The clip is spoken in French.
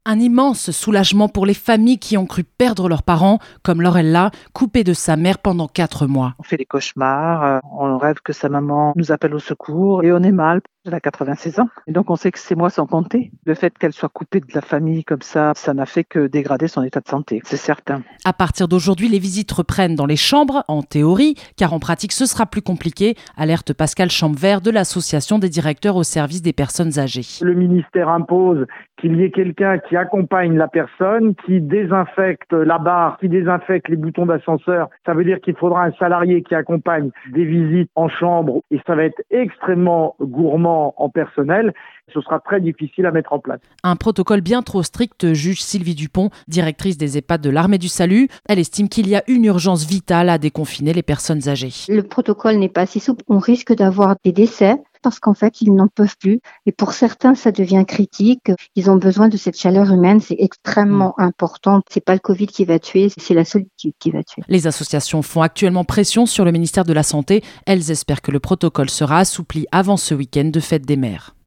Un immense soulagement pour les familles qui ont cru perdre leurs parents, comme Laurella, coupée de sa mère pendant 4 mois. On fait des cauchemars, on rêve que sa maman nous appelle au secours et on est mal. Elle a 96 ans. Et donc on sait que ces mois sont comptés. Le fait qu'elle soit coupée de la famille comme ça n'a fait que dégrader son état de santé, c'est certain. À partir d'aujourd'hui, les visites reprennent dans les chambres, en théorie, car en pratique ce sera plus compliqué, alerte Pascal Chambevert de l'Association des directeurs au service des personnes âgées. Le ministère impose qu'il y ait quelqu'un qui accompagne la personne, qui désinfecte la barre, qui désinfecte les boutons d'ascenseur. Ça veut dire qu'il faudra un salarié qui accompagne des visites en chambre et ça va être extrêmement gourmand en personnel. Ce sera très difficile à mettre en place. Un protocole bien trop strict, juge Sylvie Dupont, directrice des EHPAD de l'Armée du Salut. Elle estime qu'il y a une urgence vitale à déconfiner les personnes âgées. Le protocole n'est pas assez souple. On risque d'avoir des décès parce qu'en fait, ils n'en peuvent plus. Et pour certains, ça devient critique. Ils ont besoin de cette chaleur humaine. C'est extrêmement important. C'est pas le Covid qui va tuer, c'est la solitude qui va tuer. Les associations font actuellement pression sur le ministère de la Santé. Elles espèrent que le protocole sera assoupli avant ce week-end de fête des mères.